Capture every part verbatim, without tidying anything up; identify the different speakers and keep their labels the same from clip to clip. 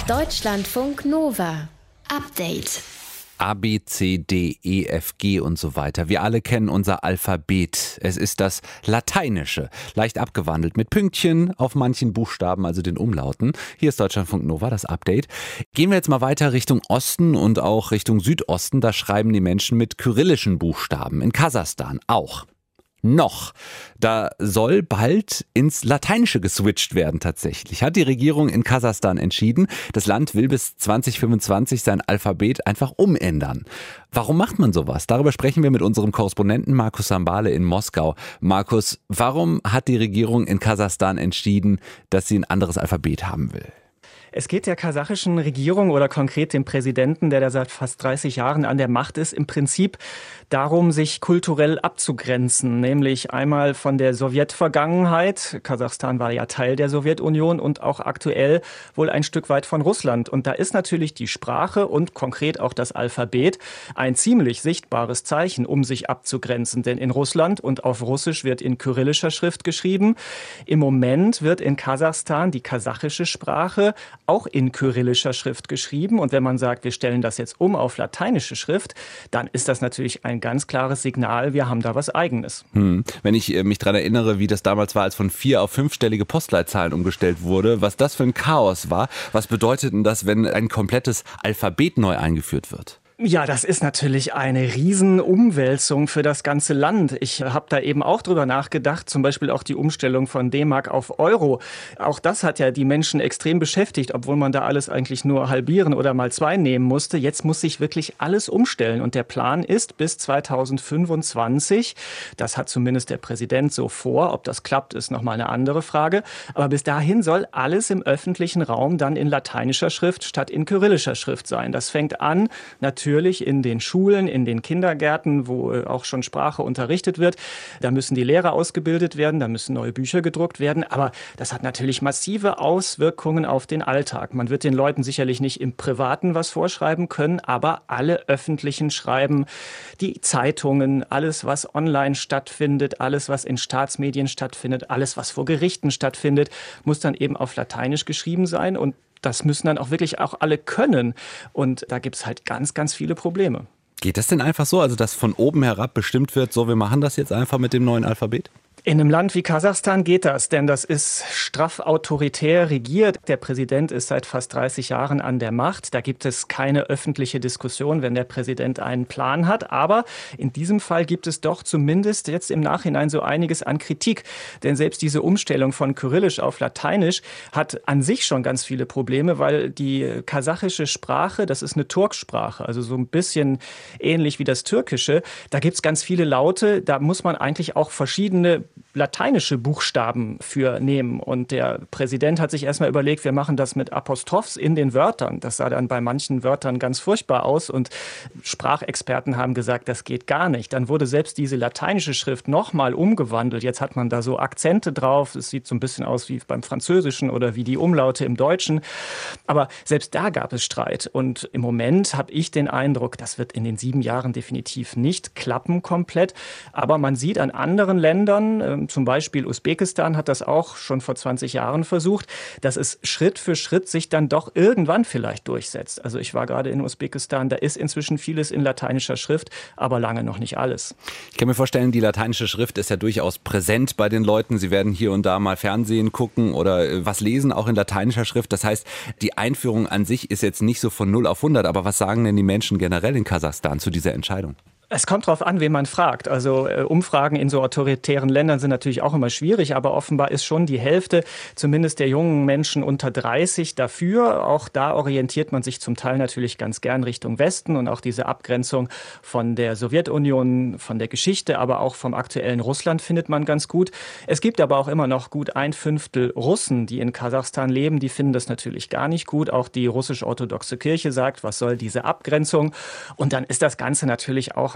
Speaker 1: Deutschlandfunk Nova. Update.
Speaker 2: A, B, C, D, E, F, G und so weiter. Wir alle kennen unser Alphabet. Es ist das Lateinische, leicht abgewandelt mit Pünktchen auf manchen Buchstaben, also den Umlauten. Hier ist Deutschlandfunk Nova, das Update. Gehen wir jetzt mal weiter Richtung Osten und auch Richtung Südosten. Da schreiben die Menschen mit kyrillischen Buchstaben. In Kasachstan auch. Noch. Da soll bald ins Lateinische geswitcht werden tatsächlich. Hat die Regierung in Kasachstan entschieden. Das Land will bis zwanzig fünfundzwanzig sein Alphabet einfach umändern. Warum macht man sowas? Darüber sprechen wir mit unserem Korrespondenten Markus Sambale in Moskau. Markus, warum hat die Regierung in Kasachstan entschieden, dass sie ein anderes Alphabet haben will?
Speaker 3: Es geht der kasachischen Regierung oder konkret dem Präsidenten, der da seit fast dreißig Jahren an der Macht ist, im Prinzip darum, sich kulturell abzugrenzen, nämlich einmal von der Sowjetvergangenheit. Kasachstan war ja Teil der Sowjetunion und auch aktuell wohl ein Stück weit von Russland. Und da ist natürlich die Sprache und konkret auch das Alphabet ein ziemlich sichtbares Zeichen, um sich abzugrenzen. Denn in Russland und auf Russisch wird in kyrillischer Schrift geschrieben. Im Moment wird in Kasachstan die kasachische Sprache auch in kyrillischer Schrift geschrieben. Und wenn man sagt, wir stellen das jetzt um auf lateinische Schrift, dann ist das natürlich ein ganz klares Signal, wir haben da was Eigenes.
Speaker 2: Hm. Wenn ich äh, mich daran erinnere, wie das damals war, als von vier auf fünfstellige Postleitzahlen umgestellt wurde, was das für ein Chaos war, was bedeutet denn das, wenn ein komplettes Alphabet neu eingeführt wird?
Speaker 3: Ja, das ist natürlich eine Riesenumwälzung für das ganze Land. Ich habe da eben auch drüber nachgedacht, zum Beispiel auch die Umstellung von D-Mark auf Euro. Auch das hat ja die Menschen extrem beschäftigt, obwohl man da alles eigentlich nur halbieren oder mal zwei nehmen musste. Jetzt muss sich wirklich alles umstellen und der Plan ist bis zweitausendfünfundzwanzig, das hat zumindest der Präsident so vor, ob das klappt, ist nochmal eine andere Frage, aber bis dahin soll alles im öffentlichen Raum dann in lateinischer Schrift statt in kyrillischer Schrift sein. Das fängt an, natürlich Natürlich in den Schulen, in den Kindergärten, wo auch schon Sprache unterrichtet wird. Da müssen die Lehrer ausgebildet werden, da müssen neue Bücher gedruckt werden. Aber das hat natürlich massive Auswirkungen auf den Alltag. Man wird den Leuten sicherlich nicht im Privaten was vorschreiben können, aber alle öffentlichen Schreiben, die Zeitungen, alles, was online stattfindet, alles, was in Staatsmedien stattfindet, alles, was vor Gerichten stattfindet, muss dann eben auf Lateinisch geschrieben sein. Und das müssen dann auch wirklich auch alle können. Und da gibt es halt ganz, ganz viele Probleme.
Speaker 2: Geht das denn einfach so, also dass von oben herab bestimmt wird, so wir machen das jetzt einfach mit dem neuen Alphabet?
Speaker 3: In einem Land wie Kasachstan geht das, denn das ist straff autoritär regiert. Der Präsident ist seit fast dreißig Jahren an der Macht. Da gibt es keine öffentliche Diskussion, wenn der Präsident einen Plan hat. Aber in diesem Fall gibt es doch zumindest jetzt im Nachhinein so einiges an Kritik. Denn selbst diese Umstellung von Kyrillisch auf Lateinisch hat an sich schon ganz viele Probleme, weil die kasachische Sprache, das ist eine Turksprache, also so ein bisschen ähnlich wie das Türkische. Da gibt es ganz viele Laute, da muss man eigentlich auch verschiedene lateinische Buchstaben für nehmen. Und der Präsident hat sich erstmal überlegt, wir machen das mit Apostrophs in den Wörtern. Das sah dann bei manchen Wörtern ganz furchtbar aus und Sprachexperten haben gesagt, das geht gar nicht. Dann wurde selbst diese lateinische Schrift nochmal umgewandelt. Jetzt hat man da so Akzente drauf. Es sieht so ein bisschen aus wie beim Französischen oder wie die Umlaute im Deutschen. Aber selbst da gab es Streit. Und im Moment habe ich den Eindruck, das wird in den sieben Jahren definitiv nicht klappen komplett. Aber man sieht an anderen Ländern, zum Beispiel Usbekistan hat das auch schon vor zwanzig Jahren versucht, dass es Schritt für Schritt sich dann doch irgendwann vielleicht durchsetzt. Also ich war gerade in Usbekistan, da ist inzwischen vieles in lateinischer Schrift, aber lange noch nicht alles.
Speaker 2: Ich kann mir vorstellen, die lateinische Schrift ist ja durchaus präsent bei den Leuten. Sie werden hier und da mal Fernsehen gucken oder was lesen, auch in lateinischer Schrift. Das heißt, die Einführung an sich ist jetzt nicht so von null auf hundert. Aber was sagen denn die Menschen generell in Kasachstan zu dieser Entscheidung?
Speaker 3: Es kommt darauf an, wen man fragt. Also äh, Umfragen in so autoritären Ländern sind natürlich auch immer schwierig, aber offenbar ist schon die Hälfte zumindest der jungen Menschen unter dreißig dafür. Auch da orientiert man sich zum Teil natürlich ganz gern Richtung Westen und auch diese Abgrenzung von der Sowjetunion, von der Geschichte, aber auch vom aktuellen Russland findet man ganz gut. Es gibt aber auch immer noch gut ein Fünftel Russen, die in Kasachstan leben. Die finden das natürlich gar nicht gut. Auch die russisch-orthodoxe Kirche sagt, was soll diese Abgrenzung? Und dann ist das Ganze natürlich auch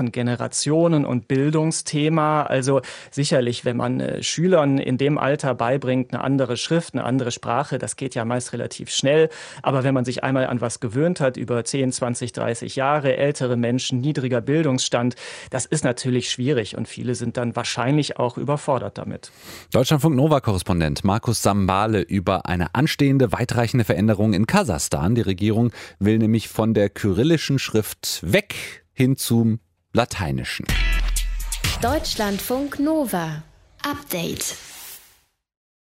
Speaker 3: ein Generationen- und Bildungsthema. Also sicherlich, wenn man äh, Schülern in dem Alter beibringt, eine andere Schrift, eine andere Sprache, das geht ja meist relativ schnell. Aber wenn man sich einmal an was gewöhnt hat, über zehn, zwanzig, dreißig Jahre, ältere Menschen, niedriger Bildungsstand, das ist natürlich schwierig und viele sind dann wahrscheinlich auch überfordert damit.
Speaker 2: Deutschlandfunk Nova-Korrespondent Markus Sambale über eine anstehende, weitreichende Veränderung in Kasachstan. Die Regierung will nämlich von der kyrillischen Schrift weg hin zum Lateinischen.
Speaker 1: Deutschlandfunk Nova. Update.